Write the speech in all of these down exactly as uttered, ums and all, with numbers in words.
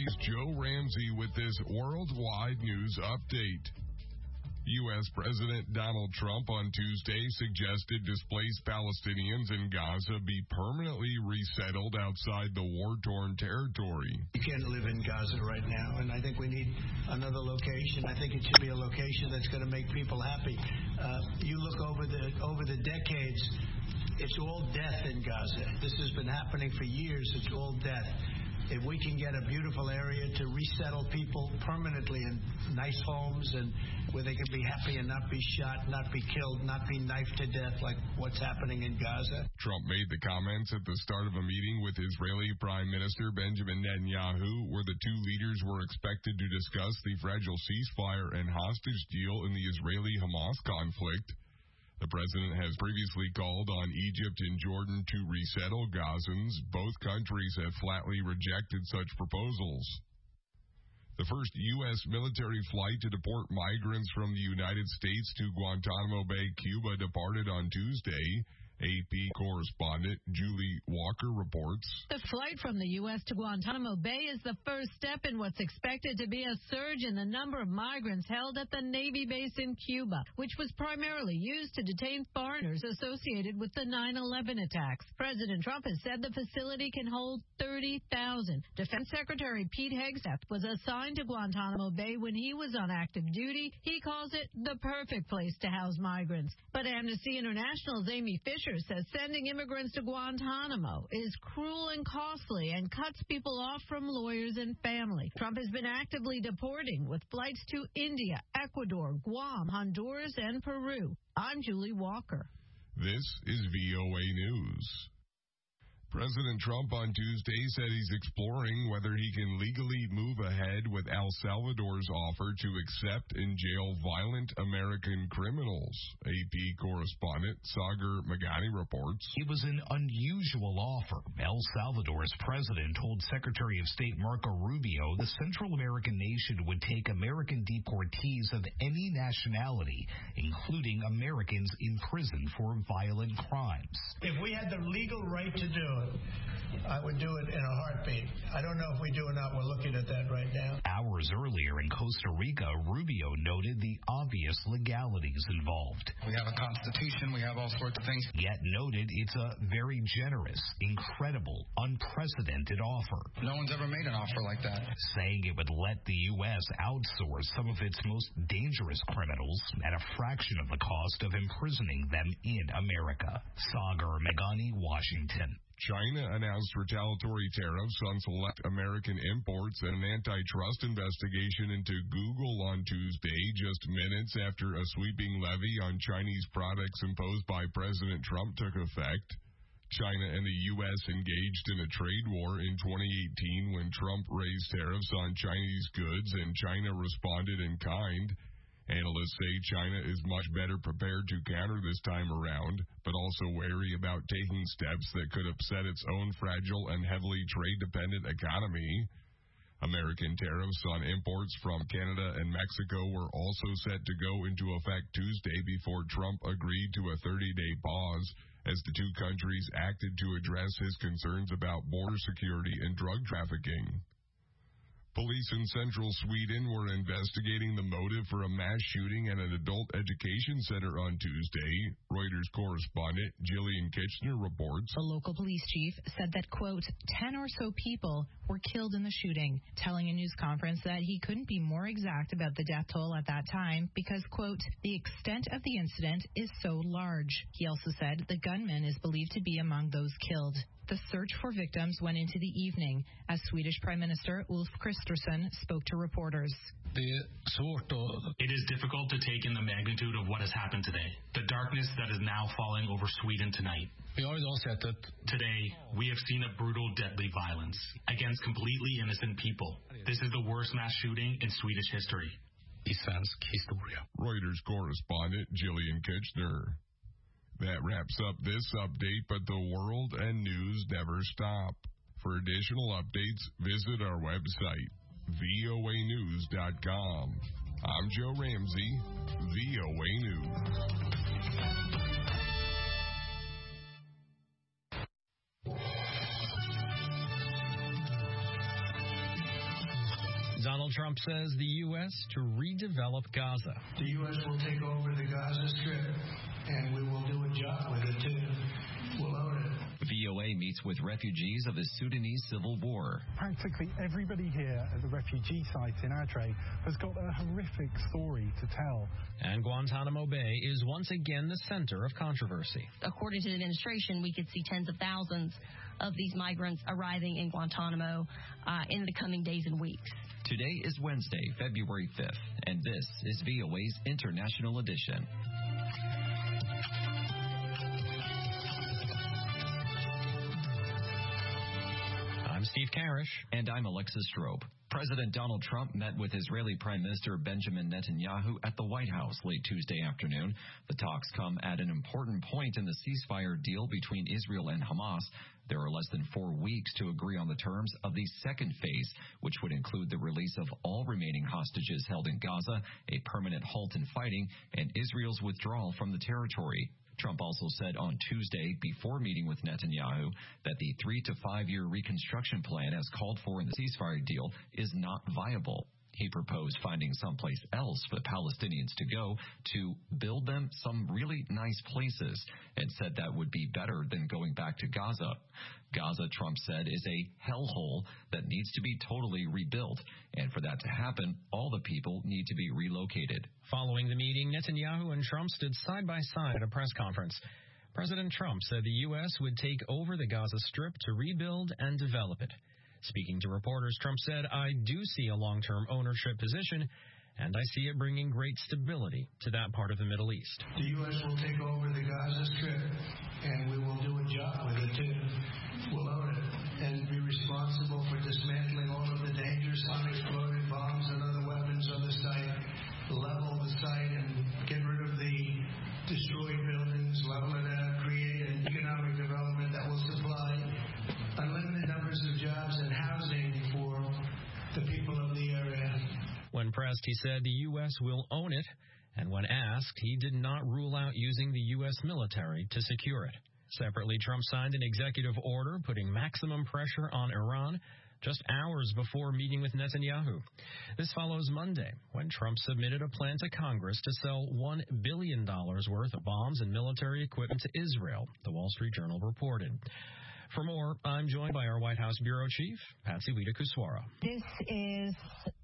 Hawaii, Joe Ramsey with this worldwide news update. U S. President Donald Trump on Tuesday suggested displaced Palestinians in Gaza be permanently resettled outside the war-torn territory. You can't live in Gaza right now, and I think we need another location. I think it should be a location that's going to make people happy. Uh, you look over the over the decades, it's all death in Gaza. This has been happening for years. It's all death. If we can get a beautiful area to resettle people permanently in nice homes and where they can be happy and not be shot, not be killed, not be knifed to death like what's happening in Gaza. Trump made the comments at the start of a meeting with Israeli Prime Minister Benjamin Netanyahu, where the two leaders were expected to discuss the fragile ceasefire and hostage deal in the Israeli-Hamas conflict. The president has previously called on Egypt and Jordan to resettle Gazans. Both countries have flatly rejected such proposals. The first U S military flight to deport migrants from the United States to Guantanamo Bay, Cuba, departed on Tuesday. A P correspondent Julie Walker reports. The flight from the U S to Guantanamo Bay is the first step in what's expected to be a surge in the number of migrants held at the Navy base in Cuba, which was primarily used to detain foreigners associated with the nine eleven attacks. President Trump has said the facility can hold thirty thousand. Defense Secretary Pete Hegseth was assigned to Guantanamo Bay when he was on active duty. He calls it the perfect place to house migrants. But Amnesty International's Amy Fisher says sending immigrants to Guantanamo is cruel and costly and cuts people off from lawyers and family. Trump has been actively deporting with flights to India, Ecuador, Guam, Honduras, and Peru. I'm Julie Walker. This is V O A News. President Trump on Tuesday said he's exploring whether he can legally move ahead with El Salvador's offer to accept and jail violent American criminals. A P correspondent Sagar Magani reports. It was an unusual offer. El Salvador's president told Secretary of State Marco Rubio the Central American nation would take American deportees of any nationality, including Americans in prison for violent crimes. If we had the legal right to do it, I would do it in a heartbeat. I don't know if we do or not. We're looking at that right now. Hours earlier in Costa Rica, Rubio noted the obvious legalities involved. We have a constitution. We have all sorts of things. Yet noted it's a very generous, incredible, unprecedented offer. No one's ever made an offer like that. Saying it would let the U S outsource some of its most dangerous criminals at a fraction of the cost of imprisoning them in America. Sagar Megani, Washington. China announced retaliatory tariffs on select American imports and an antitrust investigation into Google on Tuesday, just minutes after a sweeping levy on Chinese products imposed by President Trump took effect. China and the U S engaged in a trade war in twenty eighteen when Trump raised tariffs on Chinese goods and China responded in kind. Analysts say China is much better prepared to counter this time around, but also wary about taking steps that could upset its own fragile and heavily trade-dependent economy. American tariffs on imports from Canada and Mexico were also set to go into effect Tuesday before Trump agreed to a thirty-day pause as the two countries acted to address his concerns about border security and drug trafficking. Police in central Sweden were investigating the motive for a mass shooting at an adult education center on Tuesday. Reuters correspondent Jillian Kitchener reports. The local police chief said that, quote, ten or so people were killed in the shooting, telling a news conference that he couldn't be more exact about the death toll at that time because, quote, the extent of the incident is so large. He also said the gunman is believed to be among those killed. The search for victims went into the evening as Swedish Prime Minister Ulf Kristersson spoke to reporters. It is difficult to take in the magnitude of what has happened today, the darkness that is now falling over Sweden tonight. Today, we have seen a brutal, deadly violence against completely innocent people. This is the worst mass shooting in Swedish history. Reuters correspondent Jillian Kitchener. That wraps up this update, but the world and news never stop. For additional updates, visit our website, V O A news dot com. I'm Joe Ramsey, V O A News. Donald Trump says the U S to redevelop Gaza. The U S will take over the Gaza Strip, and we will do a job with it, too. We'll own it. V O A meets with refugees of the Sudanese civil war. Practically everybody here at the refugee site in Adre has got a horrific story to tell. And Guantanamo Bay is once again the center of controversy. According to the administration, we could see tens of thousands of these migrants arriving in Guantanamo uh, in the coming days and weeks. Today is Wednesday, February fifth, and this is V O A's International Edition. I'm Steve Karish. And I'm Alexis Strobe. President Donald Trump met with Israeli Prime Minister Benjamin Netanyahu at the White House late Tuesday afternoon. The talks come at an important point in the ceasefire deal between Israel and Hamas. There are less than four weeks to agree on the terms of the second phase, which would include the release of all remaining hostages held in Gaza, a permanent halt in fighting, and Israel's withdrawal from the territory. Trump also said on Tuesday, before meeting with Netanyahu, that the three to five year reconstruction plan as called for in the ceasefire deal is not viable. He proposed finding someplace else for the Palestinians to go to build them some really nice places, and said that would be better than going back to Gaza. Gaza, Trump said, is a hellhole that needs to be totally rebuilt, and for that to happen, all the people need to be relocated. Following the meeting, Netanyahu and Trump stood side by side at a press conference. President Trump said the U S would take over the Gaza Strip to rebuild and develop it. Speaking to reporters, Trump said, I do see a long-term ownership position, and I see it bringing great stability to that part of the Middle East. The U S will take over the Gaza Strip, and we will do a job with it, too. We'll own it and be responsible for dismantling all of the dangerous unexploded bombs and other weapons on the site, level the site and get rid of the destroyed buildings, level it out, create an economic development that will supply unlimited numbers of jobs and housing for the people of the area. When pressed, he said the U S will own it, and when asked, he did not rule out using the U S military to secure it. Separately, Trump signed an executive order putting maximum pressure on Iran just hours before meeting with Netanyahu. This follows Monday, when Trump submitted a plan to Congress to sell one billion dollars worth of bombs and military equipment to Israel, the Wall Street Journal reported. For more, I'm joined by our White House Bureau Chief, Patsy Widakuswara. This is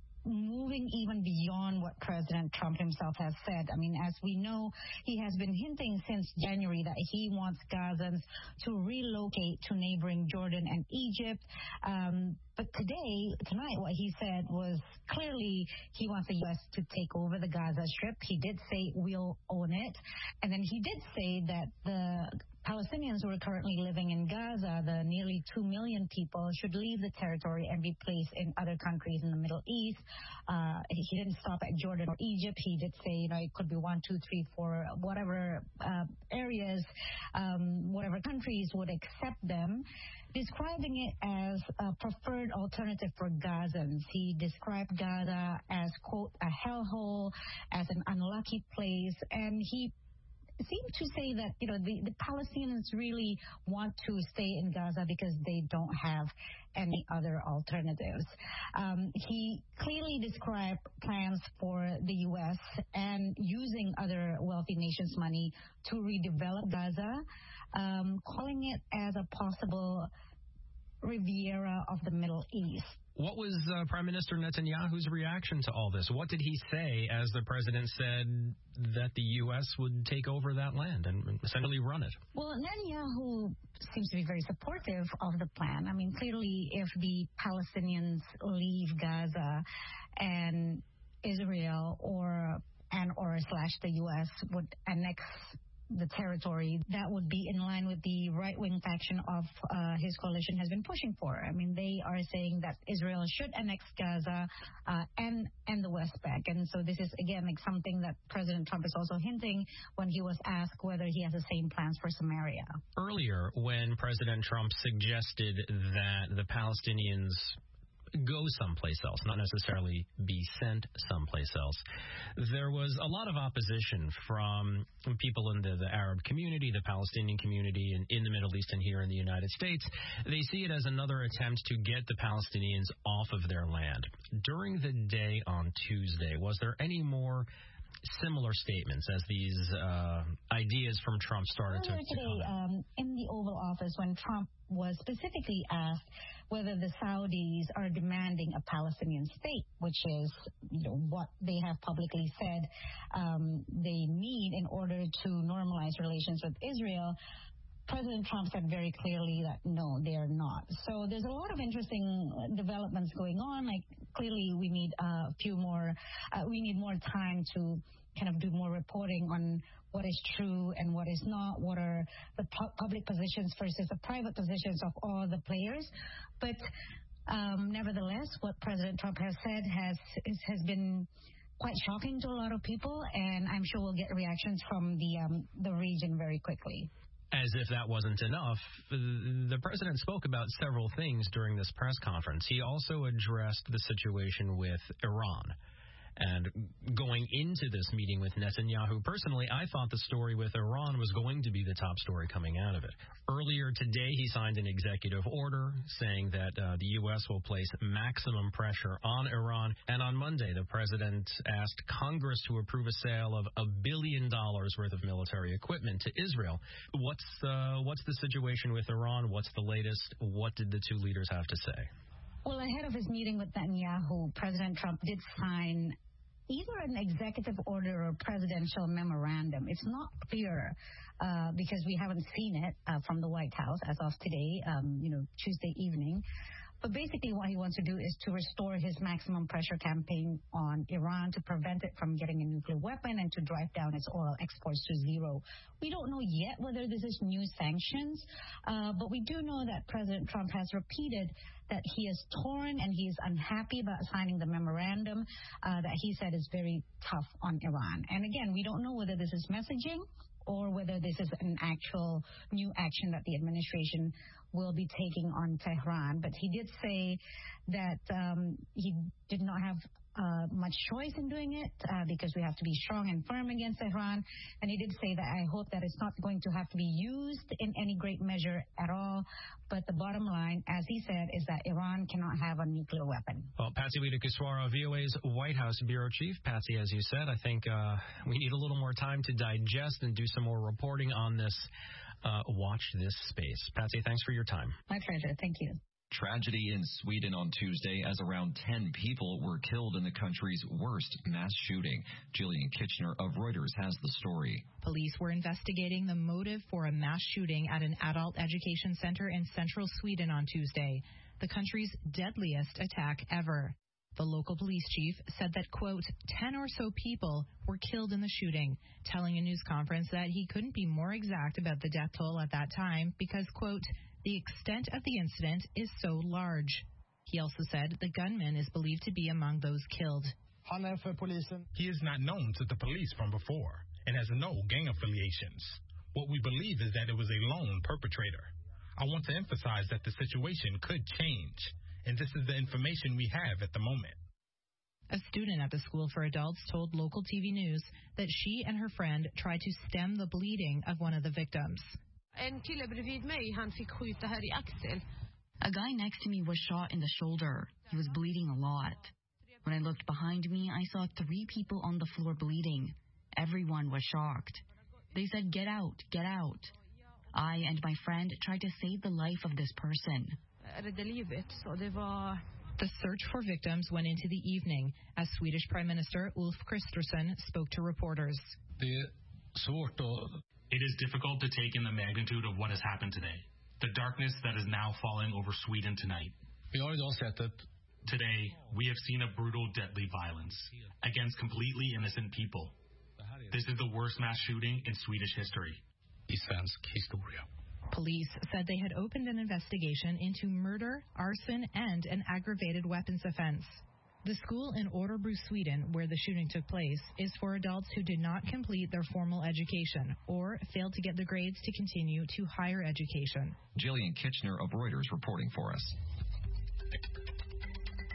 moving even beyond what President Trump himself has said. I mean, as we know, he has been hinting since January that he wants Gazans to relocate to neighboring Jordan and Egypt. Um, but today, tonight, what he said was clearly he wants the U S to take over the Gaza Strip. He did say we'll own it. And then he did say that the Palestinians who are currently living in Gaza, the nearly two million people, should leave the territory and be placed in other countries in the Middle East. Uh, he didn't stop at Jordan or Egypt. He did say, you know, it could be one, two, three, four, whatever uh, areas, um, whatever countries would accept them, describing it as a preferred alternative for Gazans. He described Gaza as, quote, a hellhole, as an unlucky place, and he seemed to say that, you know, the, the Palestinians really want to stay in Gaza because they don't have any other alternatives. Um, he clearly described plans for the U S and using other wealthy nations' money to redevelop Gaza, um, calling it as a possible Riviera of the Middle East. What was uh, Prime Minister Netanyahu's reaction to all this? What did he say as the president said that the U S would take over that land and essentially run it? Well, Netanyahu seems to be very supportive of the plan. I mean, clearly, if the Palestinians leave Gaza and Israel or and or slash the U S would annex the territory, that would be in line with the right-wing faction of uh, his coalition has been pushing for. I mean, they are saying that Israel should annex Gaza uh, and and the West Bank. And so this is, again, like something that President Trump is also hinting when he was asked whether he has the same plans for Samaria. Earlier, when President Trump suggested that the Palestinians go someplace else, not necessarily be sent someplace else. There was a lot of opposition from people in the, the Arab community, the Palestinian community, and in the Middle East and here in the United States. They see it as another attempt to get the Palestinians off of their land. During the day on Tuesday, was there any more similar statements as these uh, ideas from Trump started to, to today, um, in the Oval Office, when Trump was specifically asked whether the Saudis are demanding a Palestinian state, which is, you know, what they have publicly said um, they need in order to normalize relations with Israel, President Trump said very clearly that no, they are not. So there's a lot of interesting developments going on. Like, clearly we need a few more, uh, we need more time to kind of do more reporting on what is true and what is not, what are the pu- public positions versus the private positions of all the players. But um, nevertheless, what President Trump has said has has been quite shocking to a lot of people, and I'm sure we'll get reactions from the um, the region very quickly. As if that wasn't enough, the president spoke about several things during this press conference. He also addressed the situation with Iran. And going into this meeting with Netanyahu, personally, I thought the story with Iran was going to be the top story coming out of it. Earlier today, he signed an executive order saying that uh, the U S will place maximum pressure on Iran. And on Monday, the president asked Congress to approve a sale of a billion dollars worth of military equipment to Israel. What's uh, what's the situation with Iran? What's the latest? What did the two leaders have to say? Well, ahead of his meeting with Netanyahu, President Trump did sign either an executive order or presidential memorandum. It's not clear uh, because we haven't seen it uh, from the White House as of today, um, you know, Tuesday evening. But basically what he wants to do is to restore his maximum pressure campaign on Iran to prevent it from getting a nuclear weapon and to drive down its oil exports to zero. We don't know yet whether this is new sanctions, uh, but we do know that President Trump has repeated that he is torn and he is unhappy about signing the memorandum uh, that he said is very tough on Iran. And again, we don't know whether this is messaging or whether this is an actual new action that the administration will be taking on Tehran. But he did say that um, he did not have uh, much choice in doing it uh, because we have to be strong and firm against Tehran. And he did say that I hope that it's not going to have to be used in any great measure at all. But the bottom line, as he said, is that Iran cannot have a nuclear weapon. Well, Patsy Widakuswara, V O A's White House Bureau Chief. Patsy, as you said, I think uh, we need a little more time to digest and do some more reporting on this. Uh, watch this space. Patsy, thanks for your time. My pleasure. Thank you. Tragedy in Sweden on Tuesday as around ten people were killed in the country's worst mass shooting. Jillian Kitchener of Reuters has the story. Police were investigating the motive for a mass shooting at an adult education center in central Sweden on Tuesday, the country's deadliest attack ever. The local police chief said that, quote, ten or so people were killed in the shooting, telling a news conference that he couldn't be more exact about the death toll at that time because, quote, the extent of the incident is so large. He also said the gunman is believed to be among those killed. He is not known to the police from before and has no gang affiliations. What we believe is that it was a lone perpetrator. I want to emphasize that the situation could change, and this is the information we have at the moment. A student at the school for adults told local T V News that she and her friend tried to stem the bleeding of one of the victims. A guy next to me was shot in the shoulder. He was bleeding a lot. When I looked behind me, I saw three people on the floor bleeding. Everyone was shocked. They said, "Get out, get out." I and my friend tried to save the life of this person. The search for victims went into the evening as Swedish Prime Minister Ulf Kristersson spoke to reporters. It is difficult to take in the magnitude of what has happened today. The darkness that is now falling over Sweden tonight. Today, we have seen a brutal, deadly violence against completely innocent people. This is the worst mass shooting in Swedish history. Police said they had opened an investigation into murder, arson, and an aggravated weapons offense. The school in Örebro, Sweden, where the shooting took place, is for adults who did not complete their formal education or failed to get the grades to continue to higher education. Jillian Kitchener of Reuters reporting for us.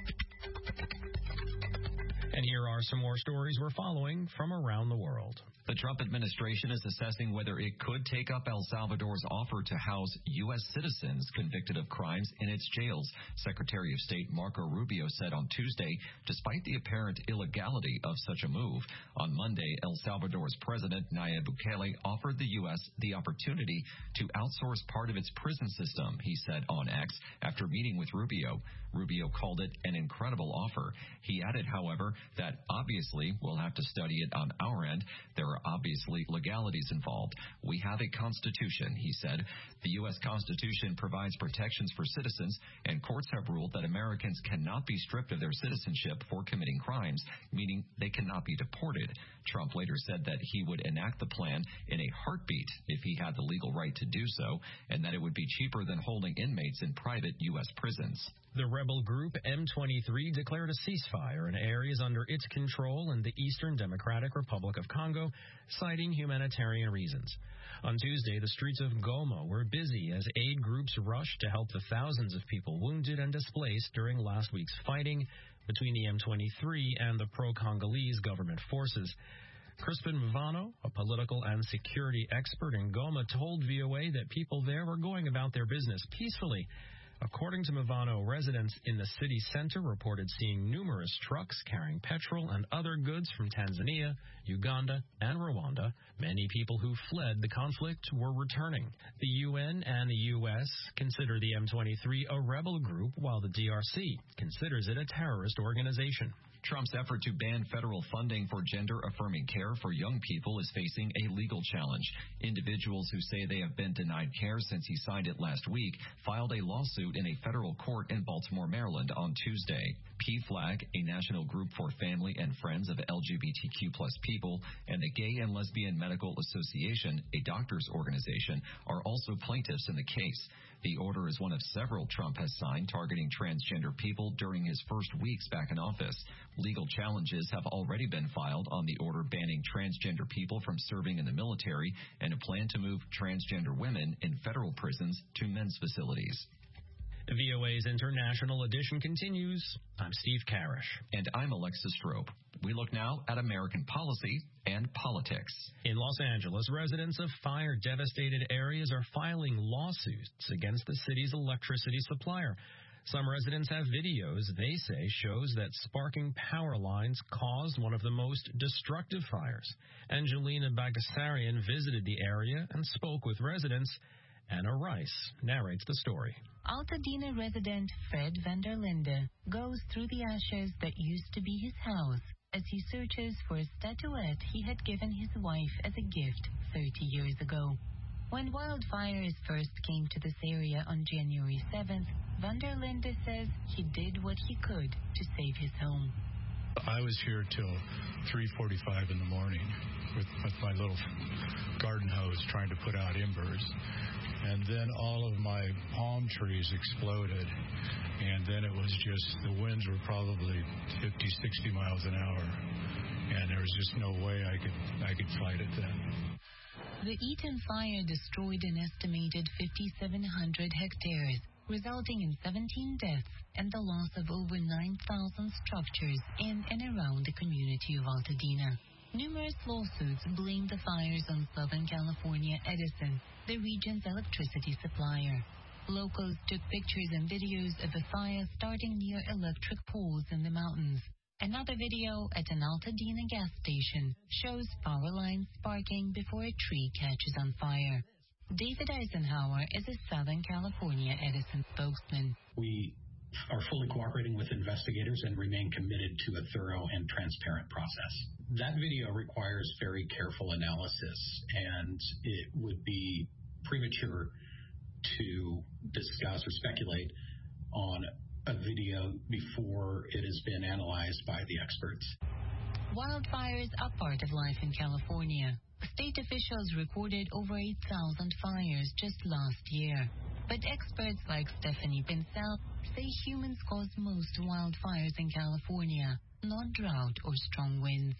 And here are some more stories we're following from around the world. The Trump administration is assessing whether it could take up El Salvador's offer to house U S citizens convicted of crimes in its jails, Secretary of State Marco Rubio said on Tuesday, despite the apparent illegality of such a move. On Monday, El Salvador's President Nayib Bukele offered the U S the opportunity to outsource part of its prison system, he said on X, after meeting with Rubio. Rubio called it an incredible offer. He added, however, that obviously we'll have to study it on our end. There are obviously legalities involved. We have a constitution, he said. The U S Constitution provides protections for citizens, and courts have ruled that Americans cannot be stripped of their citizenship for committing crimes, meaning they cannot be deported. Trump later said that he would enact the plan in a heartbeat if he had the legal right to do so, and that it would be cheaper than holding inmates in private U S prisons. The rebel group M twenty-three declared a ceasefire in areas under its control in the Eastern Democratic Republic of Congo, citing humanitarian reasons. On Tuesday, the streets of Goma were busy as aid groups rushed to help the thousands of people wounded and displaced during last week's fighting between the M twenty-three and the pro-Congolese government forces. Crispin Mvano, a political and security expert in Goma, told V O A that people there were going about their business peacefully. According to Mvano, residents in the city center reported seeing numerous trucks carrying petrol and other goods from Tanzania, Uganda, and Rwanda. Many people who fled the conflict were returning. The U N and the U S consider the M twenty-three a rebel group, while the D R C considers it a terrorist organization. Trump's effort to ban federal funding for gender-affirming care for young people is facing a legal challenge. Individuals who say they have been denied care since he signed it last week filed a lawsuit in a federal court in Baltimore, Maryland on Tuesday. P FLAG, a national group for family and friends of L G B T Q plus people, and the Gay and Lesbian Medical Association, a doctors organization, are also plaintiffs in the case. The order is one of several Trump has signed targeting transgender people during his first weeks back in office. Legal challenges have already been filed on the order banning transgender people from serving in the military and a plan to move transgender women in federal prisons to men's facilities. V O A's International Edition continues. I'm Steve Karish. And I'm Alexis Strope. We look now at American policy and politics. In Los Angeles, residents of fire-devastated areas are filing lawsuits against the city's electricity supplier. Some residents have videos they say shows that sparking power lines caused one of the most destructive fires. Angelina Bagassarian visited the area and spoke with residents. Anna Rice narrates the story. Altadena resident Fred van der Linde goes through the ashes that used to be his house as he searches for a statuette he had given his wife as a gift thirty years ago. When wildfires first came to this area on January seventh, van der Linde says he did what he could to save his home. I was here till three forty-five in the morning with, with my little garden hose trying to put out embers. And then all of my palm trees exploded. And then it was just, the winds were probably fifty, sixty miles an hour. And there was just no way I could I could fight it then. The Eaton fire destroyed an estimated fifty-seven hundred hectares, resulting in seventeen deaths and the loss of over nine thousand structures in and around the community of Altadena. Numerous lawsuits blame the fires on Southern California Edison, the region's electricity supplier. Locals took pictures and videos of the fire starting near electric poles in the mountains. Another video at an Altadena gas station shows power lines sparking before a tree catches on fire. David Eisenhower is a Southern California Edison spokesman. We are fully cooperating with investigators and remain committed to a thorough and transparent process. That video requires very careful analysis, and it would be premature to discuss or speculate on a video before it has been analyzed by the experts. Wildfires are part of life in California. State officials recorded over eight thousand fires just last year. But experts like Stephanie Pincel say humans cause most wildfires in California, not drought or strong winds.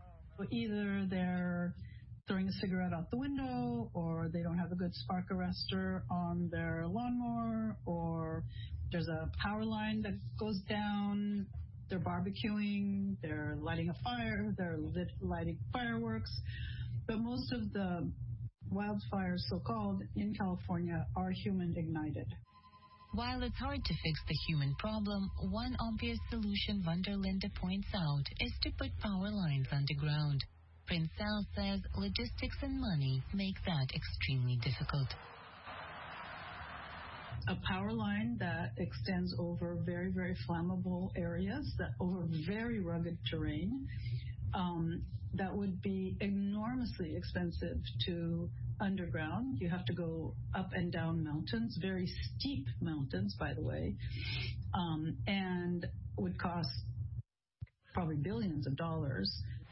Either they're throwing a cigarette out the window, or they don't have a good spark arrestor on their lawnmower, or there's a power line that goes down They're barbecuing, they're lighting a fire, they're lit, lighting fireworks. But most of the wildfires, so-called, in California are human ignited. While it's hard to fix the human problem, one obvious solution van der Linde points out is to put power lines underground. Prince Al says logistics and money make that extremely difficult. A power line that extends over very, very flammable areas, that over very rugged terrain, um, that would be enormously expensive to underground. You have to go up and down mountains, very steep mountains, by the way, um, and would cost probably billions of dollars.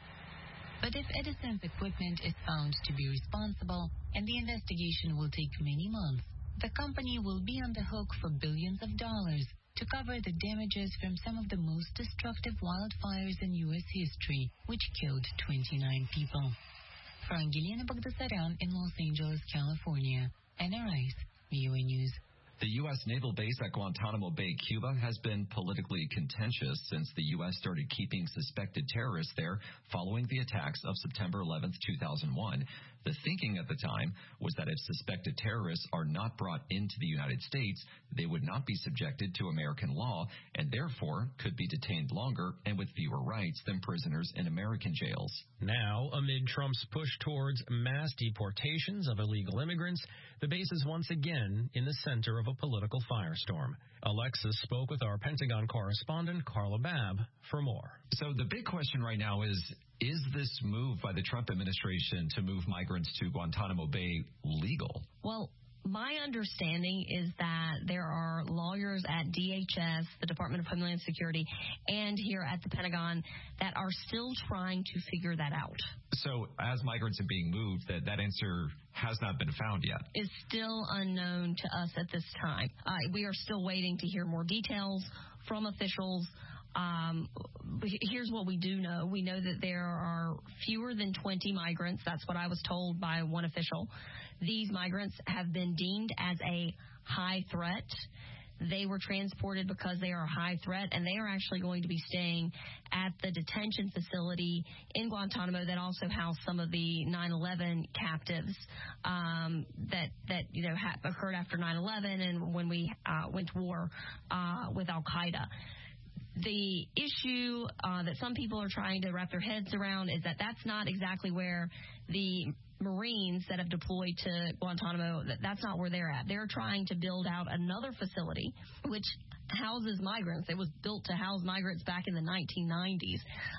But if Edison's equipment is found to be responsible, and the investigation will take many months, the company will be on the hook for billions of dollars to cover the damages from some of the most destructive wildfires in U S history, which killed twenty-nine people. For Angelina Bagdasaryan in Los Angeles, California, N R I's V O A News. The U S naval base at Guantanamo Bay, Cuba, has been politically contentious since the U S started keeping suspected terrorists there following the attacks of September eleventh, two thousand one. The thinking at the time was that if suspected terrorists are not brought into the United States, they would not be subjected to American law and therefore could be detained longer and with fewer rights than prisoners in American jails. Now, amid Trump's push towards mass deportations of illegal immigrants, the base is once again in the center of a political firestorm. Alexis spoke with our Pentagon correspondent, Carla Babb, for more. So the big question right now is, is this move by the Trump administration to move migrants to Guantanamo Bay legal? Well, my understanding is that there are lawyers at D H S, the Department of Homeland Security, and here at the Pentagon that are still trying to figure that out. So as migrants are being moved, that, that answer has not been found yet. Is still unknown to us at this time. Uh, we are still waiting to hear more details from officials. Um, here's what we do know. We know that there are fewer than twenty migrants. That's what I was told by one official. These migrants have been deemed as a high threat. They were transported because they are a high threat, and they are actually going to be staying at the detention facility in Guantanamo that also housed some of the nine eleven captives um, that, that you know ha- occurred after nine eleven and when we uh, went to war uh, with Al-Qaeda. The issue uh, that some people are trying to wrap their heads around is that that's not exactly where the Marines that have deployed to Guantanamo, that, that's not where they're at. They're trying to build out another facility which houses migrants. It was built to house migrants back in the nineteen nineties.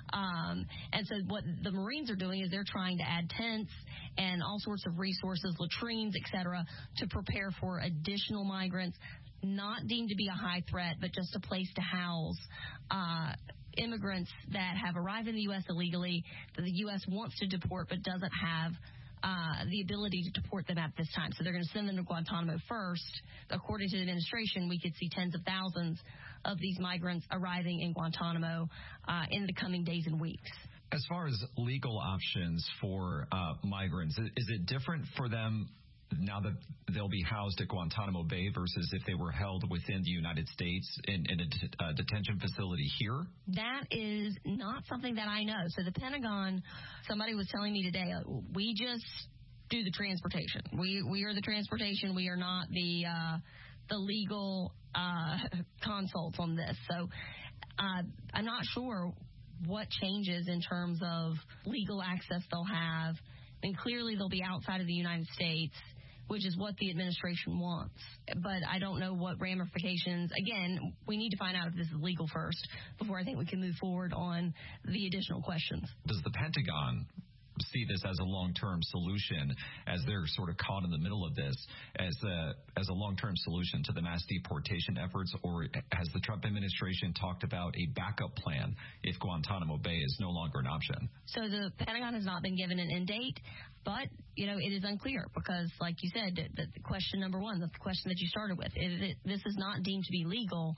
Um, and so what the Marines are doing is they're trying to add tents and all sorts of resources, latrines, et cetera, to prepare for additional migrants, not deemed to be a high threat, but just a place to house uh, immigrants that have arrived in the U S illegally, that the U S wants to deport but doesn't have uh, the ability to deport them at this time. So they're going to send them to Guantanamo first. According to the administration, we could see tens of thousands of these migrants arriving in Guantanamo uh, in the coming days and weeks. As far as legal options for uh, migrants, is it different for them now that they'll be housed at Guantanamo Bay versus if they were held within the United States in, in a det- uh, detention facility here? That is not something that I know. So the Pentagon, somebody was telling me today, we just do the transportation. We we are the transportation. We are not the uh, the legal uh, consults on this. So uh, I'm not sure what changes in terms of legal access they'll have. And clearly they'll be outside of the United States, which is what the administration wants. But I don't know what ramifications. Again, we need to find out if this is legal first before I think we can move forward on the additional questions. Does the Pentagon see this as a long-term solution, as they're sort of caught in the middle of this, as a, as a long-term solution to the mass deportation efforts, or has the Trump administration talked about a backup plan if Guantanamo Bay is no longer an option? So the Pentagon has not been given an end date, but, you know, it is unclear because, like you said, the, the question number one, the question that you started with, if it, this is not deemed to be legal,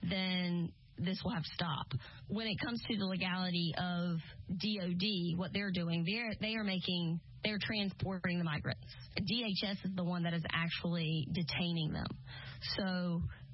then this will have to stop. When it comes to the legality of D O D, what they're doing, they're, they are making, they're transporting the migrants. D H S is the one that is actually detaining them. So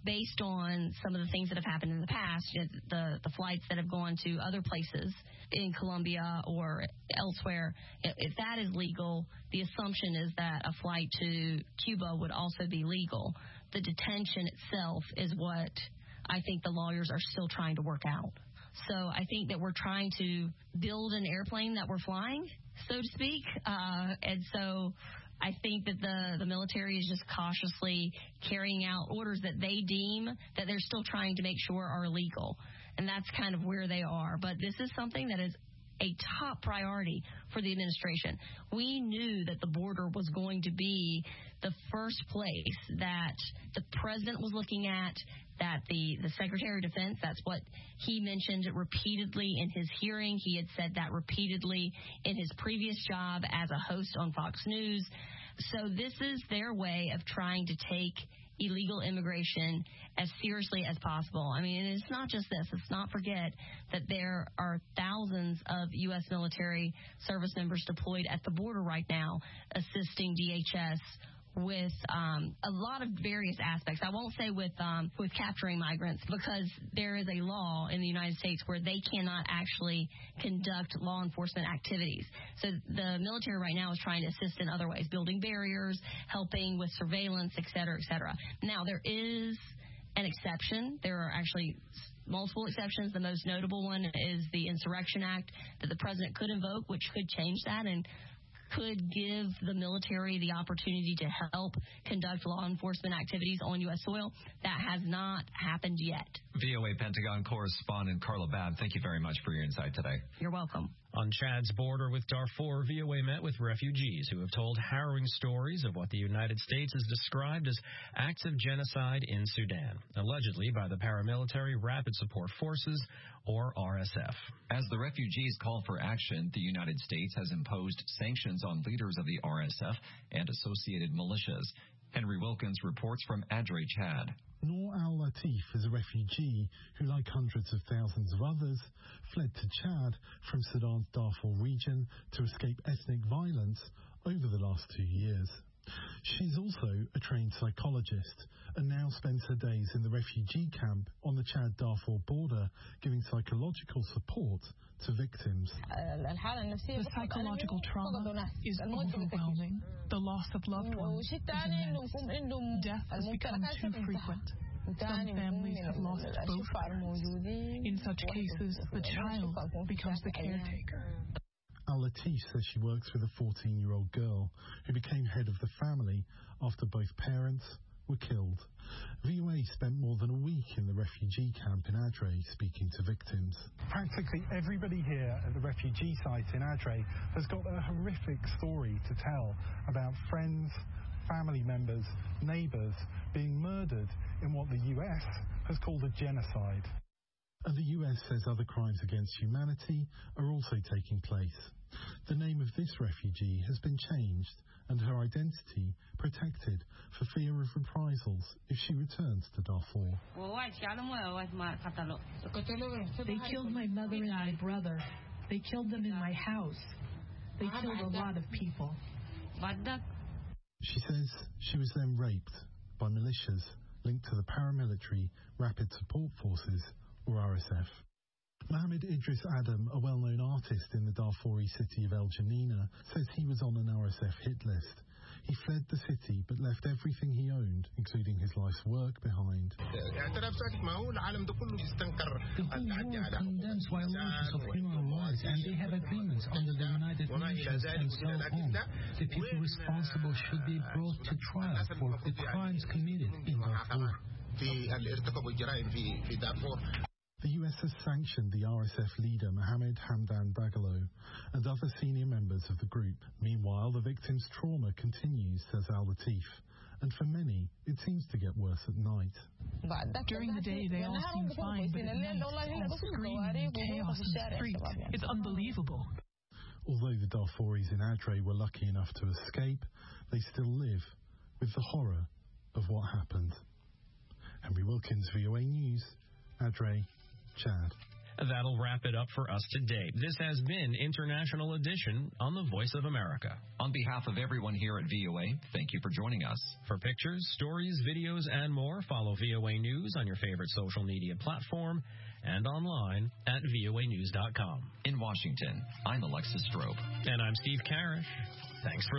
based on some of the things that have happened in the past, the, the flights that have gone to other places in Colombia or elsewhere, if that is legal, the assumption is that a flight to Cuba would also be legal. The detention itself is what I think the lawyers are still trying to work out. So I think that we're trying to build an airplane that we're flying, so to speak. Uh, and so I think that the, the military is just cautiously carrying out orders that they deem that they're still trying to make sure are legal. And that's kind of where they are. But this is something that is a top priority for the administration. We knew that the border was going to be the first place that the president was looking at, that the, the Secretary of Defense, that's what he mentioned repeatedly in his hearing. He had said that repeatedly in his previous job as a host on Fox News. So this is their way of trying to take illegal immigration as seriously as possible. I mean, it's not just this. Let's not forget that there are thousands of U S military service members deployed at the border right now, assisting D H S with um, a lot of various aspects. I won't say with um, with capturing migrants, because there is a law in the United States where they cannot actually conduct law enforcement activities. So the military right now is trying to assist in other ways, building barriers, helping with surveillance, et cetera, et cetera. Now, there is an exception. There are actually multiple exceptions. The most notable one is the Insurrection Act that the president could invoke, which could change that and could give the military the opportunity to help conduct law enforcement activities on U S soil. That has not happened yet. V O A Pentagon correspondent Carla Babb, thank you very much for your insight today. You're welcome. On Chad's border with Darfur, V O A met with refugees who have told harrowing stories of what the United States has described as acts of genocide in Sudan, allegedly by the paramilitary Rapid Support Forces, or R S F. As the refugees call for action, the United States has imposed sanctions on leaders of the R S F and associated militias. Henry Wilkins reports from Adre, Chad. Noor al-Latif is a refugee who, like hundreds of thousands of others, fled to Chad from Sudan's Darfur region to escape ethnic violence over the last two years. She's also a trained psychologist and now spends her days in the refugee camp on the Chad-Darfur border giving psychological support to victims. The psychological trauma is overwhelming. The loss of loved ones is immense. Death has become too frequent. Some families have lost both parents. In such cases, the child becomes the caretaker. Al-Latif says she works with a fourteen-year-old girl who became head of the family after both parents were killed. V O A spent more than a week in the refugee camp in Adre speaking to victims. Practically everybody here at the refugee site in Adre has got a horrific story to tell about friends, family members, neighbors being murdered in what the U S has called a genocide. And the U S says other crimes against humanity are also taking place. The name of this refugee has been changed and her identity protected for fear of reprisals if she returns to Darfur. They killed my mother and my brother. They killed them in my house. They killed a lot of people. She says she was then raped by militias linked to the paramilitary Rapid Support Forces, or R S F. Mohammed Idris Adam, a well-known artist in the Darfuri city of El Janina, says he was on an R S F hit list. He fled the city but left everything he owned, including his life's work, behind. The whole world condemns violations of human rights, and they have agreements under the United Nations and so on. The people responsible should be brought to trial for the crimes committed in Darfur. The U S has sanctioned the R S F leader Mohammed Hamdan Dagalo and other senior members of the group. Meanwhile, the victims' trauma continues, says Al-Latif, and for many, it seems to get worse at night. During the day, they all seem fine, but at night, all screaming and chaos in the streets. It's unbelievable. Although the Darfuris in Adre were lucky enough to escape, they still live with the horror of what happened. Henry Wilkins, V O A News, Adre, Chad. That'll wrap it up for us today. This has been International Edition on the Voice of America. On behalf of everyone here at V O A, thank you for joining us. For pictures, stories, videos, and more, follow V O A News on your favorite social media platform and online at V O A news dot com. In Washington, I'm Alexis Strobe. And I'm Steve Karish. Thanks for